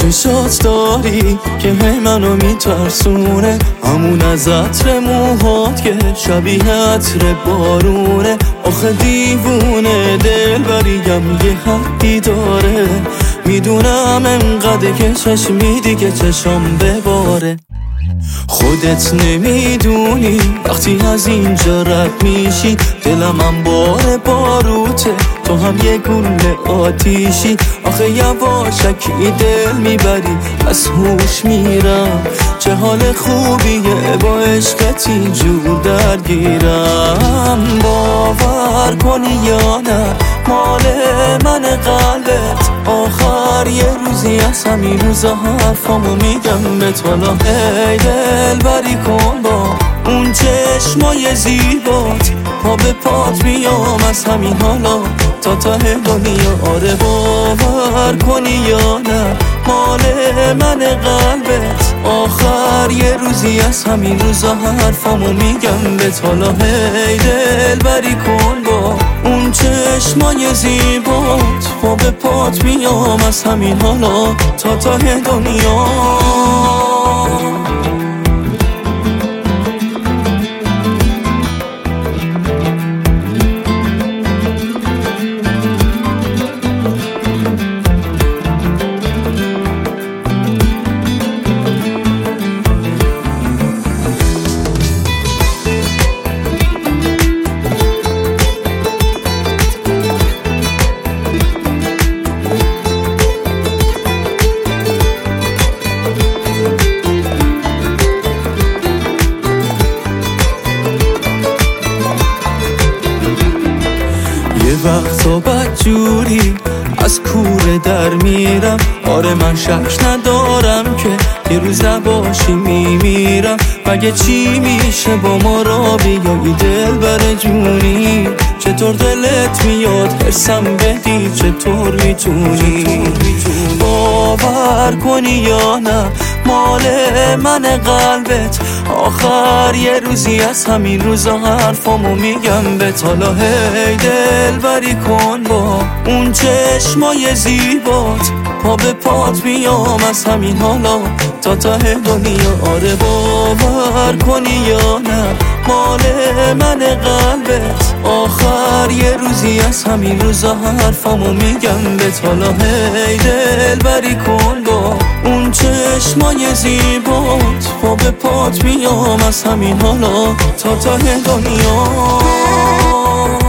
چشات داری که هی منو میترسونه، همون از عطر موهات که شبیه عطر بارونه. آخه دیوونه دلبریم یه حدی داره، میدونم انقدر که چشمی دیگه چشم بباره. خودت نمیدونی وقتی از اینجا رد میشی دلم انبار باروته، تو هم یه گوله آتیشی. آخه یواشکی دل میبری از هوش میرم، چه حال خوبیه با عشقت اینجور درگیرم. باور کنی یا نه مال من قلبت، آخر یه روزی از همین روزا حرفامو میگم به تو. حالا ای دل بری کن با اون چشمای زیبات، پا به پات میام از همین حالا تا ته دنیا. آره باور کنی یا نه مال من قلبت، آخر یه روزی از همین روزا حرفامو میگم به تو. حالا ای دل بری کن با اون چشمای زیبات، پا به پات میام از همین حالا تا ته دنیا. وقتا بدجوری از کوره در میرم، آره من شک ندارم که یه روز نباشی میمیرم. مگه چی میشه با ما را بیایی دل بر جونی، چطور دلت میاد حسم بدی، چطور میتونی باور کنی یا نه مال من قلبت، آخر یه روزی از همین روزا حرفامو میگم به تو. حالا هی دل بری کن با اون چشمای زیبات، پا به پات میام از همین حالا تا ته دنیا. آره باور کنی یا نه مال من قلبت، آخر یه روزی از همین روزا حرفامو میگم به تو. حالا هی دل بری کن با اون چشمای زیبات، پا به پات میام از همین حالا تا ته دنیا.